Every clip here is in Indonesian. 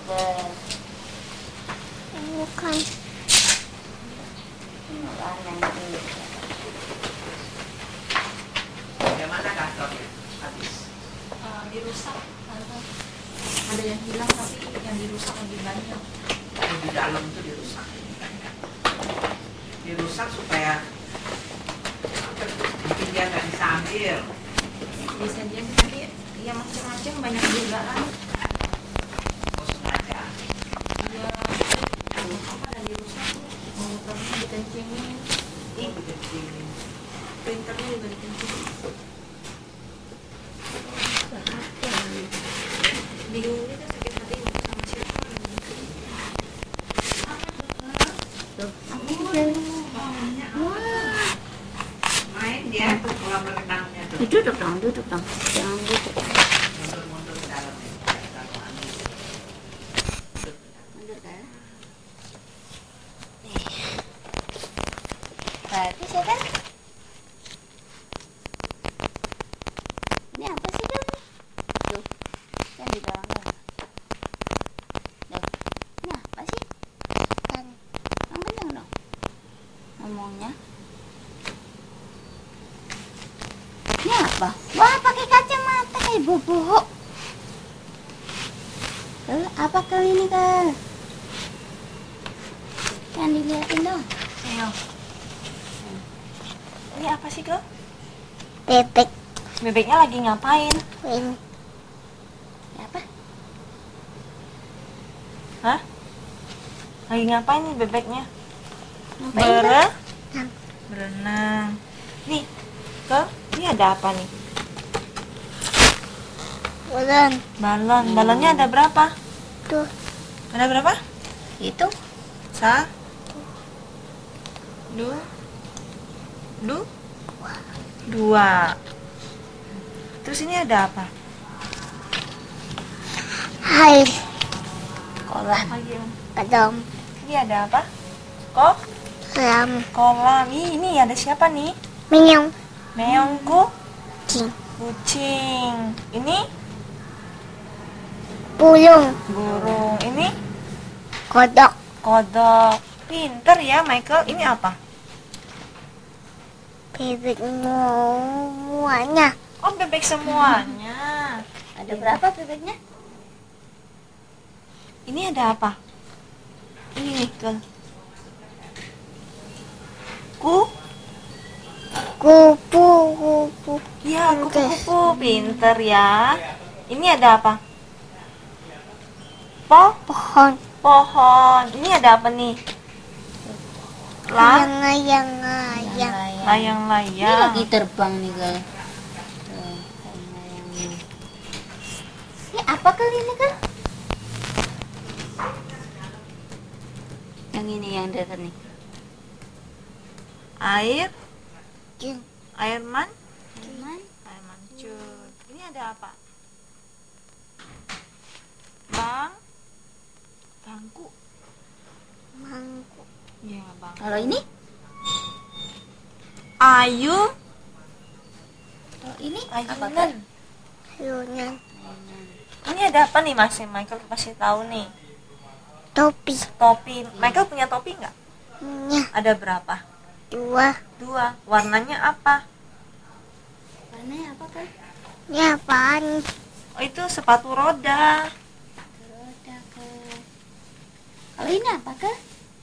Bukan. Bagaimana kantornya? Habis. Dirusak. Ada yang hilang tapi yang dirusak lebih banyak. Di dalam itu dirusak. Dirusak supaya mungkin dia nggak bisa ambil. Bisa jadi tapi ya macam-macam banyak juga kan. Oh, sengaja. Iya. Apa ada dirusak? Motornya dikencingin. Ih, begini. Printernya juga dikencingin. Bingung gitu sakit hati sama siapa. Main dia tuh kolam renangnya tuh. Duduk dong. Jangan duduk. Mundur-mundur ke dalam ya. Kalau angin. Mundur kan? Bagus ya kan? Ini apa sih kan? Tuh, kan di dalam. Tuh, ini apa sih? Kan, yang bener dong ngomongnya. Ini apa? Wah, pakai kacamata kayak bobo. Apa kali ini kan? Yang dilihatin dong. Ayo. Ini apa sih, Kak? Bebek. Bebeknya lagi ngapain? Ini. Apa? Hah? Lagi ngapain nih bebeknya? Ngapain, Berenang. Nih, Kak, ini ada apa nih? Bulan. Balon. Balonnya ada berapa? Tuh. Ada berapa? Itu. Dua. Terus ini ada apa? Hai. Kolam. Lagi Kedom. ini ada apa? Kolam. Kolam. Ini ada siapa nih? Minum. Meongku, Cing. kucing. Ini Burung. burung. Ini Kodok. kodok. Pinter ya, Michael. Ini apa? Bebek semuanya. Oh, bebek semuanya. Ada berapa bebeknya? Ini ada apa? Ini nih, Kel. Kupu. Iya, kupu-kupu. Pinter ya. Ini ada apa? Pohon. Pohon. Ini ada apa nih? Layang. Ini Layang-layang. lagi terbang nih guys. Ini apa kali ini kan? Yang ini yang dekat nih. Air Cing. Air Cuman mancur. Ini ada apa? Bangku. Mangku. Ya, bang. kalau ini? Ayun. Kalau ini apa Ayunan. Ayunan. Ini ada apa nih, Mas? Michael kasih tahu nih. Topi. Topi. Michael punya topi nggak? Punya. Ada berapa? 2. 2. Warnanya apa? warnanya apa kan? Ini apaan? Oh, itu sepatu roda. Roda ke. Kalau ini apa kan?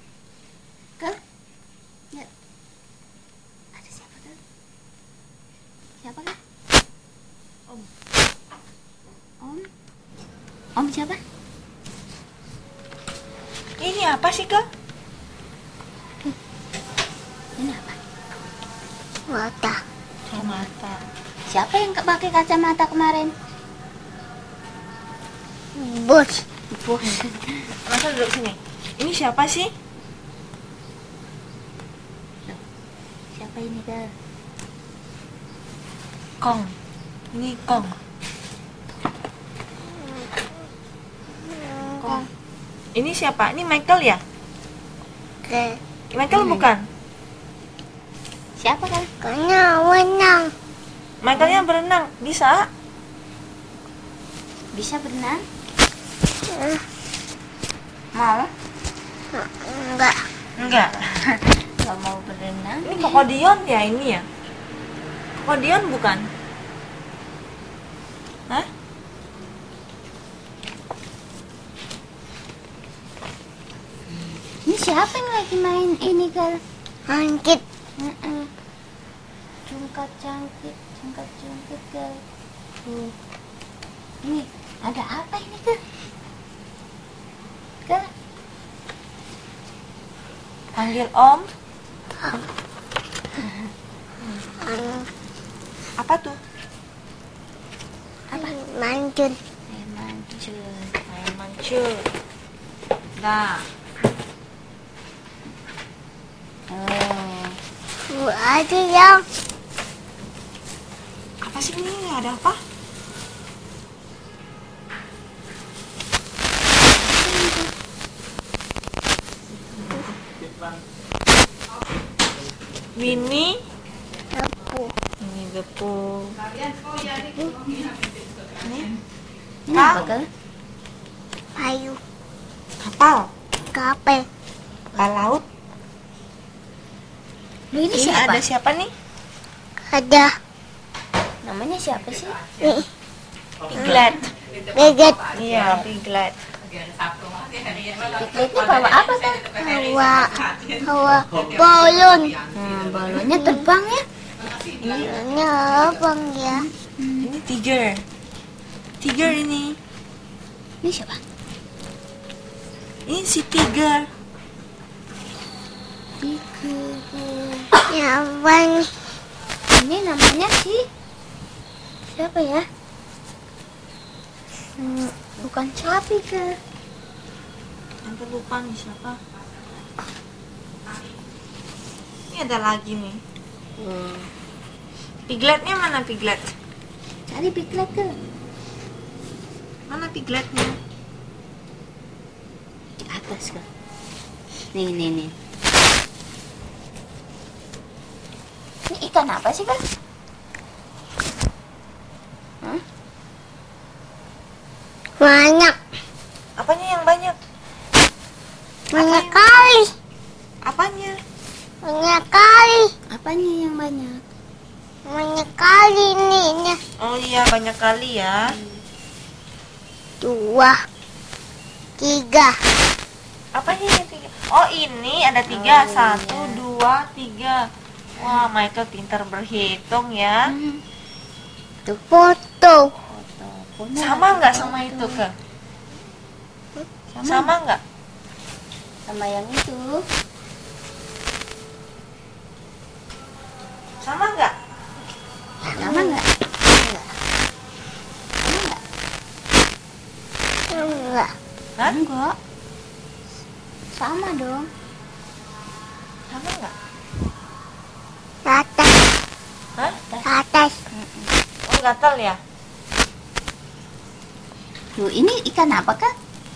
Ya. Ada siapa kan? Siapa kan? Om. Om siapa? Ini apa sih, Kak? Ini apa? Mata. Kacamata. Siapa yang pakai kacamata kemarin? Bos. Bos. Masa duduk sini. Ini siapa sih? Siapa ini kan? Kong. Ini Kong. Kong. Ini siapa? Ini Michael ya? Ke. Michael bukan? Siapa kan? Kena wenang. Michaelnya berenang. Bisa? Bisa berenang? Mau? Enggak. Enggak. Gak mau berenang. Ini kokodion ya ini ya? Kokodion bukan? Hah? Ini siapa yang lagi main ini, Gal? Angkit. Cungkat-cangkit, Gal. Tuh. Ini ada apa ini, Gal? Gal? Panggil Om. Apa tuh? Apa? Mancun. Mancur. Main mancur. Nah, Oh. Ada yang apa sih ini? Ada apa? Mini, lampu. ini gepuk. Ini apa, Gal? Payu. Kapal, Kapal. kapal laut. Loh, ini Ini siapa? ada siapa nih? Ada. Namanya siapa sih? Nih. Piglet. Beget. Iya, piglet. Piglet ini bawa apa, Gal? Hawa balon. Balonnya terbang ya? Ini abang ya. Ini tiger. Tiger ini. Ini siapa? Ini si tiger. Ya abang. Ini namanya siapa ya? Bukan sapi, Gal. Nanti lupa nih siapa. Ini ada lagi nih. Pigletnya mana piglet? Cari piglet, Gal. Mana pigletnya? Di atas, Gal. Nih. Ini ikan apa sih, Gal? Banyak. Apanya yang banyak? Banyak kali. Apanya? Banyak kali. Apanya yang banyak? Banyak kali nih. Oh iya, banyak kali ya. 2, 3. Apanya yang tiga? Oh ini ada tiga. 1, 2, 3. Wah, Michael pintar berhitung ya. Foto. Sama nggak sama itu ke? Sama nggak? Sama yang itu. Sama nggak? Sama nggak? Enggak. Hah? Enggak. Sama dong. Sama nggak? Atas. Hah? Atas. Oh gatal ya? Tuh, ini ikan apa, Kak?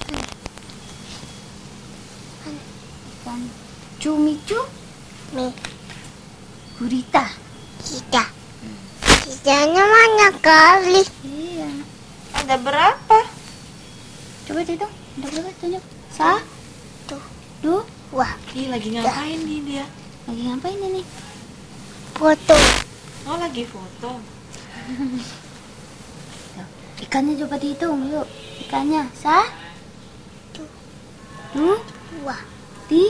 Ikan cumicu, Nih. gurita. Kita. Kitanya banyak kali. Iya. Ada berapa? Coba hitung. Ada berapa? Tunjuk. 1, 2. Wah, Ih, lagi ngapain nih dia? Lagi ngapain ini? foto. Oh, lagi foto. Ikannya coba dihitung yuk. Ikannya 1, 2, 3,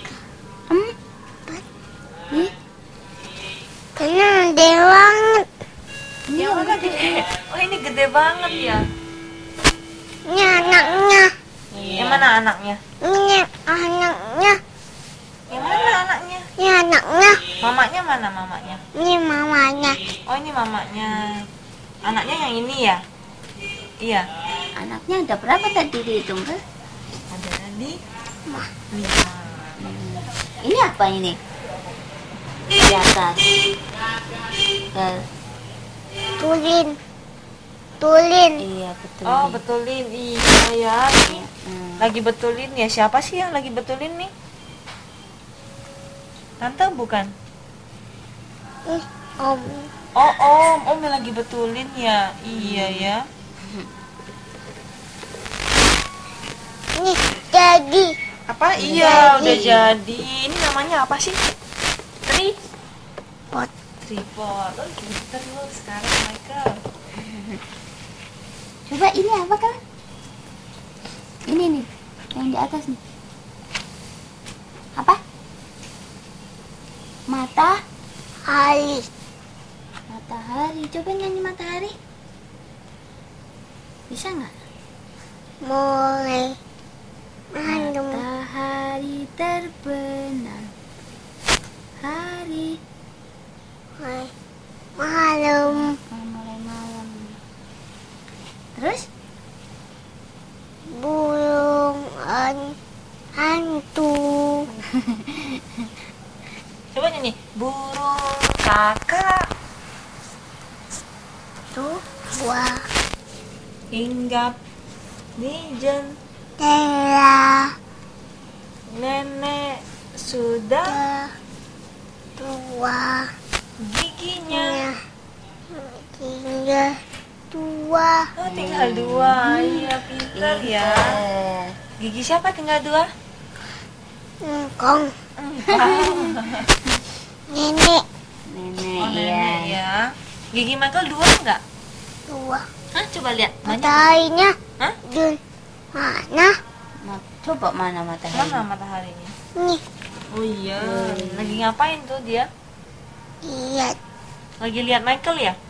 4, 5. Karena gede banget. Yang mana gede? Oh, ini gede banget ya. Ini anaknya. Yang mana anaknya? Ini anaknya. Yang mana anaknya? Ini anaknya. Mamanya mana mamanya? Ini mamanya. Oh, ini mamanya. Anaknya yang ini ya? Iya. Anaknya ada berapa tadi dihitung, Kak? Ada tadi 5. Ini apa ini? Di atas. Kak. Tulin. Tulin. Iya, betul. Oh, betulin. Iya ya. Lagi betulin ya. Siapa sih yang lagi betulin nih? Tante bukan? Om. Oh, Om yang lagi betulin ya. Iya ya. Ini jadi. Apa? Iya, udah jadi. Ini namanya apa sih? Pot. Tripod. Oh, pinter lo sekarang, Michael. Coba ini apa kan? Ini nih, yang di atas nih. Apa? Matahari. Matahari. Coba nyanyi matahari. Bisa nggak? Mulai malam Matahari terbenam. Hari malam mulai malam. Terus? burung hantu Coba nyanyi. Burung kakak tua hinggap di telah nenek sudah tua giginya. tinggal tua Oh, tinggal 2. Iya, pinter ya. Gigi siapa tinggal 2? engkong Nenek nenek Oh, iya. nenek ya. Gigi Michael 2 enggak? tua Hah, coba lihat. Banyak. mataharinya Hah? di mana Coba mana matahari? Mana mataharinya? nih Oh iya. Lagi ngapain tuh dia? lihat Lagi lihat Michael ya?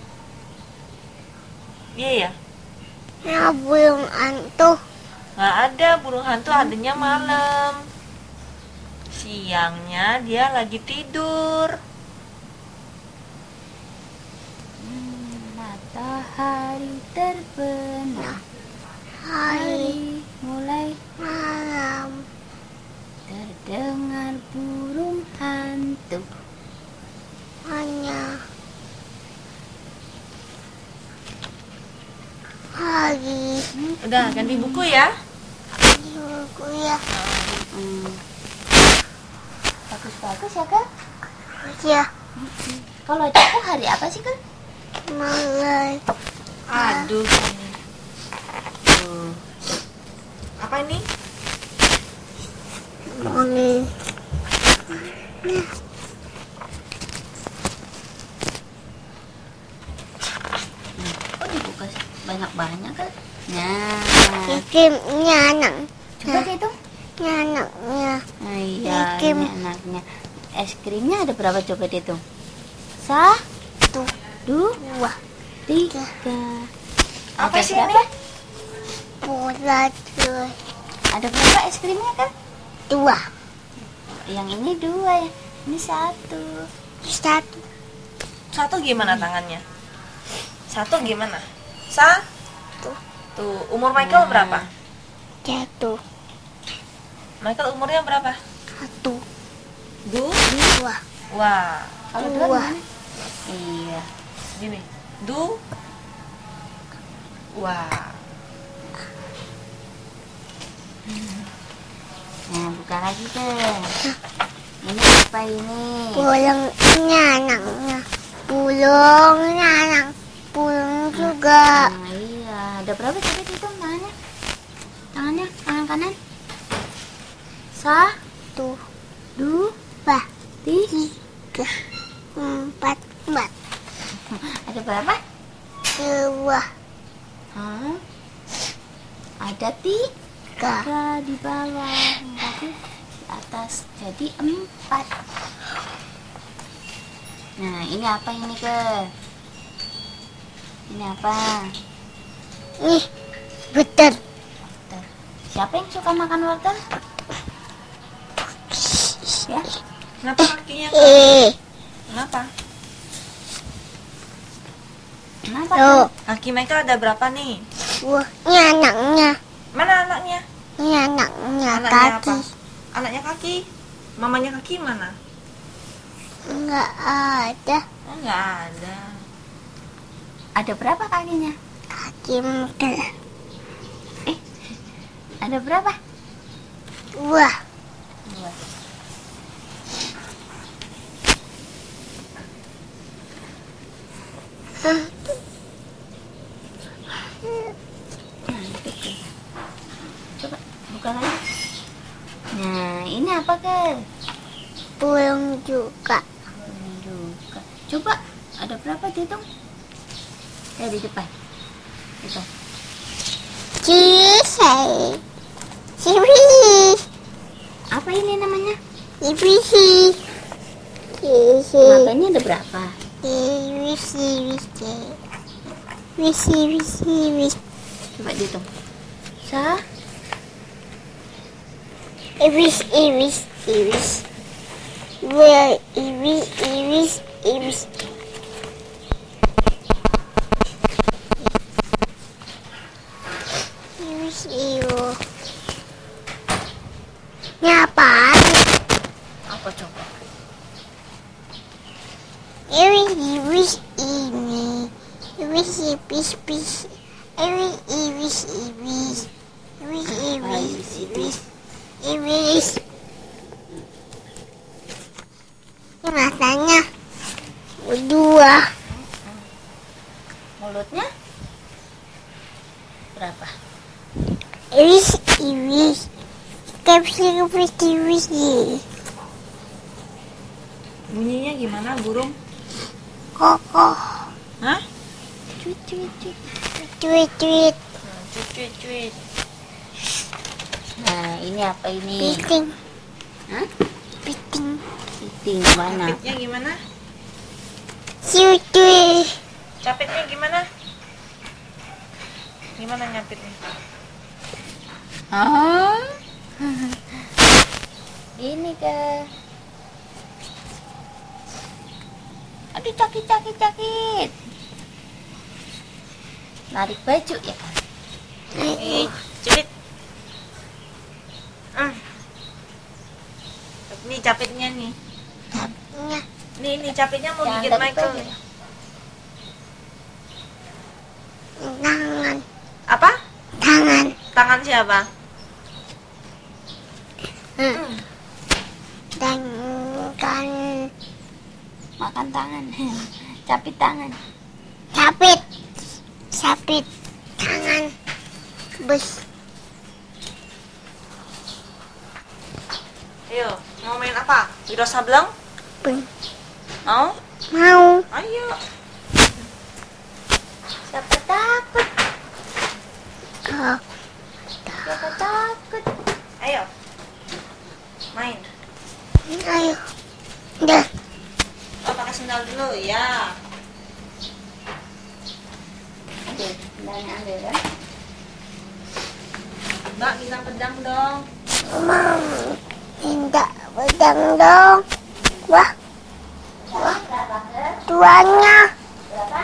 Iya ya? nah burung hantu Nggak ada burung hantu, adanya malam. Siangnya dia lagi tidur. Matahari terbenam. hari Hari mulai malam terdengar burung hantu. hanya hari Udah, ganti buku ya. buku ya Bagus-bagus ya kan? ya Kalau aku hari apa sih kan? mulai Aduh. Tuh. Apa ini? mulai Oh dibuka banyak-banyak kan? Nah, Kikimnya anak coba dihitung. anaknya Nah, iya, Bikin. ini anaknya. Es krimnya ada berapa coba dihitung? 1, 2, 3. Apa Ada sih berapa? bola terus Ada berapa es krimnya kan? 2 Yang Ini 2 ya. Ini 1. 1 satu gimana tangannya? Satu gimana? Satu. Tuh, umur Michael berapa? 1 Michael umurnya berapa? 1 2. 2 Wah, Kalau 2 Dua. gimana? Iya. gini. Wah. Nah, buka lagi kan. Ini apa ini? burungnya anaknya burungnya anak burung juga Nah, iya. Ada berapa coba dihitung tangannya? Tangannya, tangan kanan. 1, 2, 3. 4 Ada berapa? 2 Hah? Ada 3 di bawah, tapi di atas jadi 4. Nah, ini apa ini ke? Ini apa? nih betul Wortel. Siapa yang suka makan wortel? Ya, Kenapa kakinya? Kenapa? kenapa? tuh Kaki Michael ada berapa nih? ini anaknya Mana anaknya? ini anaknya Anaknya apa? kaki Anaknya kaki. Mamanya kaki mana? nggak ada Oh, nggak ada. Ada berapa kakinya? kaki mungkin Ada berapa? 2 2. Nah, itu tuh. Coba buka lagi. Nah, ini apa Kel? Burung juga. Burung juga. Coba, ada berapa dihitung? Ya di depan. Itu. Cici. Cici. Apa ini namanya? Cici. Cici. Matanya ada berapa? Cici. Cici. Coba dihitung. Sa? Iris. Where iris. Iris iyo. Ini apaan? Apa coba? Iris ini. Iris. Iris. Ini matanya. Dua. Mulutnya? Berapa? Iris. Iris. Bunyinya gimana burung? Kokoh. Hah? Tweet. Cuit. Nah, ini apa ini? Piting. Hah? Piting. Piting mana? Capitnya gimana? Cuti. Capitnya gimana? Gimana nyapitnya? Oh. Ini ke. Aduh, cakit. Narik baju ya kan? Cuit. Ini capitnya nih. Nih capitnya mau Jangan gigit tarik Michael. baju. Tangan. Apa? Tangan. Tangan siapa? Tangan. Makan tangan. Capit tangan. Sapit. Tangan. Bus. Ayo, mau main apa? Wiro Sableng? Bun. Mau? Mau. Ayo. Siapa takut? Oh. Siapa takut? Ayo. Main. Ayo. Dah. Oh, pakai sendal dulu ya. Oke, sendalnya ambil kan? Mbak, minta pedang dong. Mau. Minta pedang dong. Wah. Berapa ke? Tuannya. Berapa?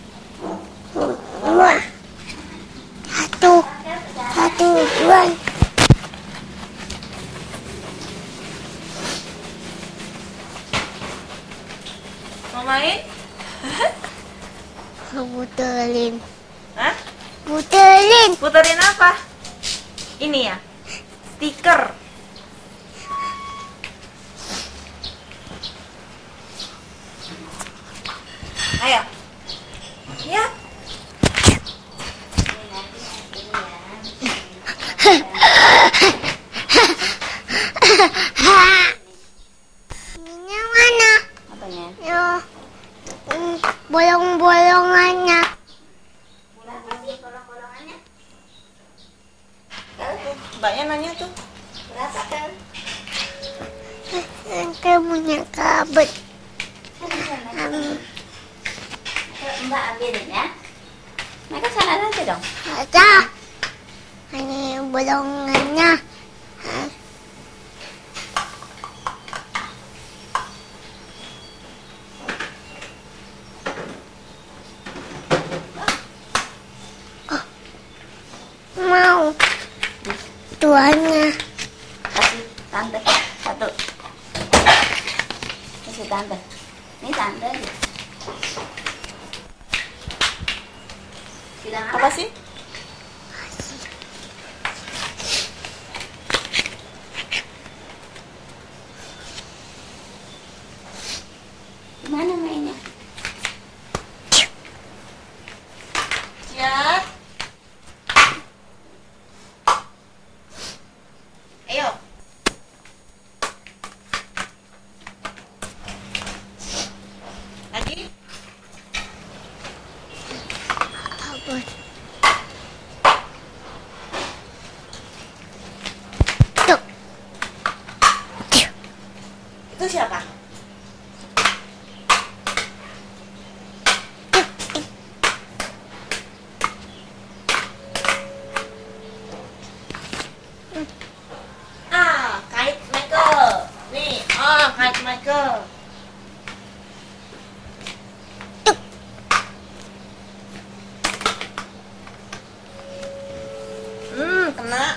Wah. Satu tuan. Mau main? Puterin. Hah? Puterin. Apa? Ini ya? Stiker. Ayo. Ya. Ini mana? Apanya? Yo. Bolong-bolongannya. Berapa sih bolong-bolongannya? Mbaknya nanya tuh. Berapa ke? Nanti punya kabut. Mbak ambilin ya. Mereka sana nanti dong. Ada. Ini bolongannya. Mau. Tuannya. Kasih tante satu. Kasih tante. Ini tante. Bilang Apa sih? Gimana mainnya? Ya. Ayo. Itu siapa? Kite Michael. Nih, kite Michael. Kena.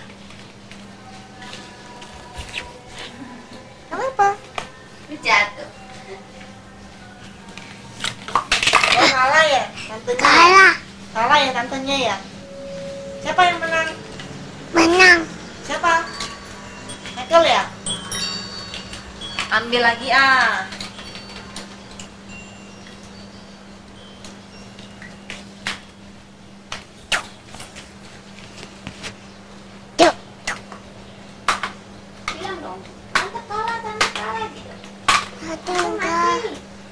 Kenapa? Jatuh. Oh, kalah ya tantenya. Kalah. Kalah ya tantenya ya. Siapa yang menang? Menang. Siapa? Michael ya? Ambil lagi Yuk. Bilang dong. Tante kalah gitu. Hati enggak.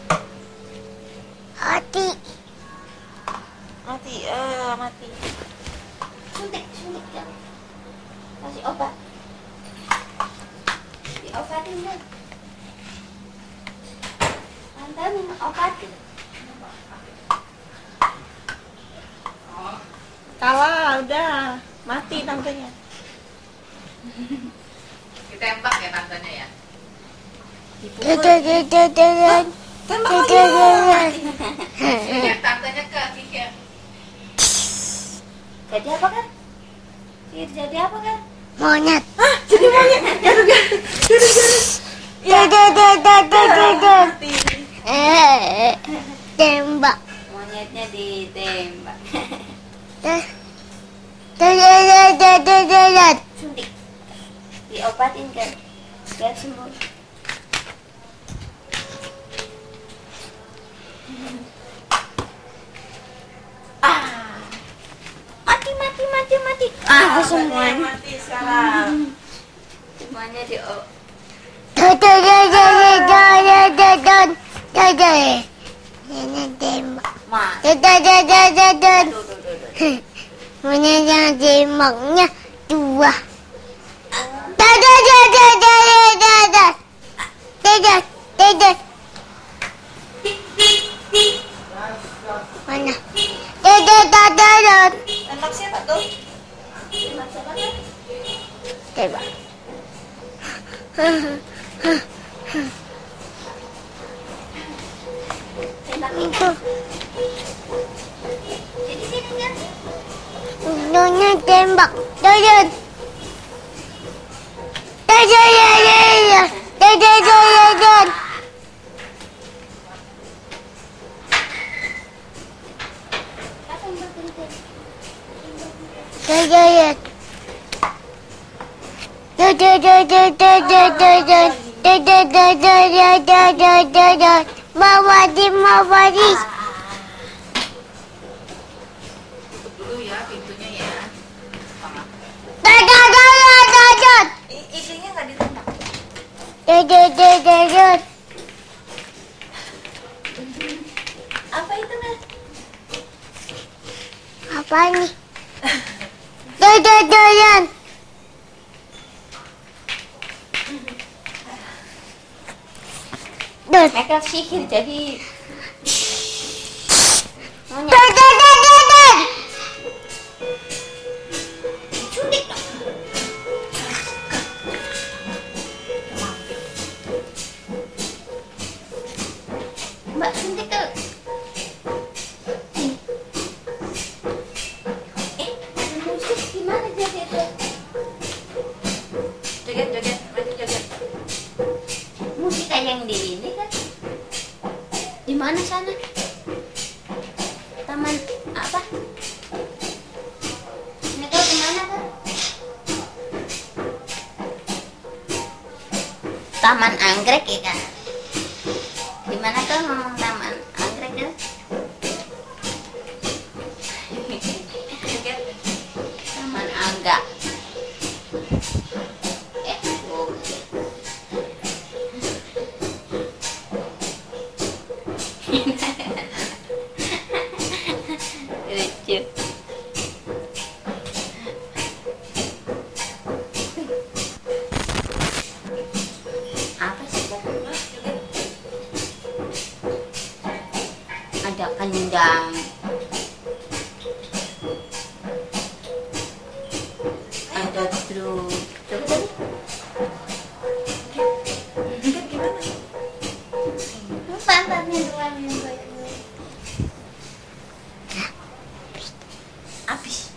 Hati. Mati, mati. Suntik ya. Kasih obat. Diobatin deh. Tante minum obat gitu. Kalah, udah. Mati tantenya. Ditembak ya tantenya ya. Tembak lagi. Tantenya ke Kiki. Jadi apa kan? Jadi apa kan? Monyet. Mati. Tembak. Monyetnya ditembak. Suntik. Diobatin kan? Biar sembuh. Mati. Semuanya. Mati sekarang. Semuanya di Tembaknya dua. Mana? Tembak siapa tuh? Tembak. Itu. Ujungnya tembak. Dadan. Mawadi. Tutup dulu ya pintunya ya. Istrinya nggak ditembak. Apa itu kan? Apa nih? Dadan. Michael sihir jadi monyet. Suntik dong. Mbak suntik tuh. Musik gimana jadi itu? Joget, maju joget. Musik kayak yang di ini kan? Di mana sana? Taman apa? Michael kemana kan? Taman anggrek ya kan? Di mana kan ngomong taman anggrek kan? Joget. Taman angga. Oke. Lucu. Apa sih? pegang. Ada truk. Coba tadi. Pantatnya doang yang baik-baik. Habis.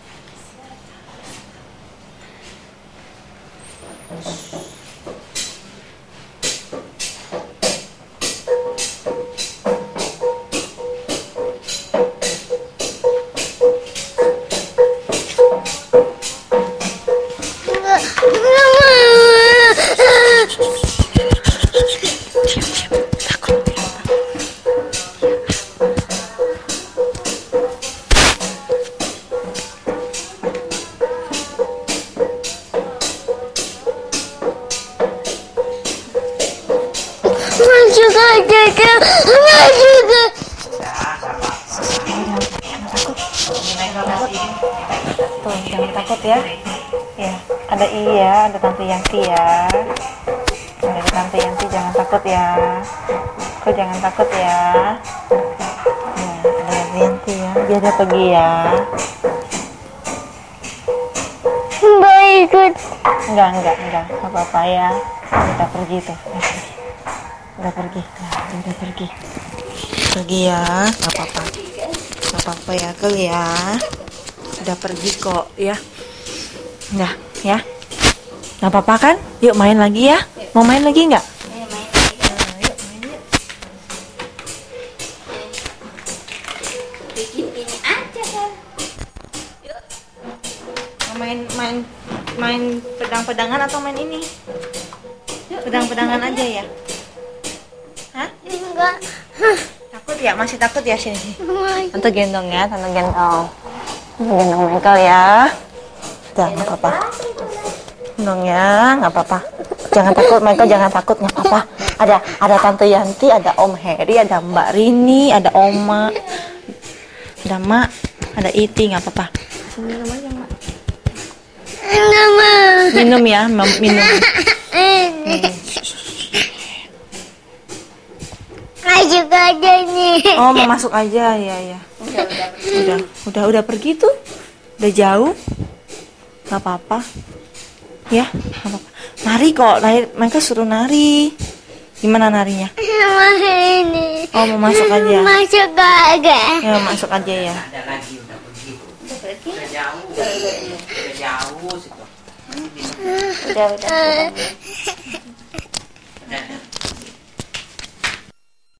Tuh, jangan takut ya. Ya, ada iya, ada Tante Yanti ya. Ada Tante Yanti, jangan takut ya. Kau jangan takut ya. Ya, ada Tante Yanti ya. Biar dia pergi ya. Mbak ikut. Enggak apa-apa ya. Udah pergi tuh. Udah pergi. Nah, udah pergi. Pergi ya, nggak apa-apa. Nggak apa-apa ya, Kel ya. Udah pergi kok ya. Udah ya. Nggak apa-apa kan? Yuk main lagi ya. Mau main lagi nggak? Ayo main lagi. Yuk main yuk. Bikin ini aja kan. Mau main pedang-pedangan atau main ini? Pedang-pedangan aja ya. Hah? Enggak. Takut ya? Masih takut ya sini? Tante gendong ya, tante gendong. Tante gendong Michael ya. Udah, nggak apa-apa. Gendong ya, nggak apa-apa. Jangan takut, Michael jangan takut, nggak apa-apa. Ada Tante Yanti, ada Om Heri, ada Mbak Rini, ada Oma, ada Mak, ada Iti, nggak apa-apa. Minum aja, Mak. Enggak mau. Minum ya, minum. Juga aja nih. Oh, mau masuk aja ya. Udah pergi tuh. Udah jauh. Gak apa-apa. Ya, gak apa-apa. Nari kok, mereka suruh nari. Gimana narinya? Sama ini. Oh, mau masuk aja. Masuk aja. Ya, masuk aja ya. Ada lagi udah pergi. Udah jauh. Udah jauh situ. Udah.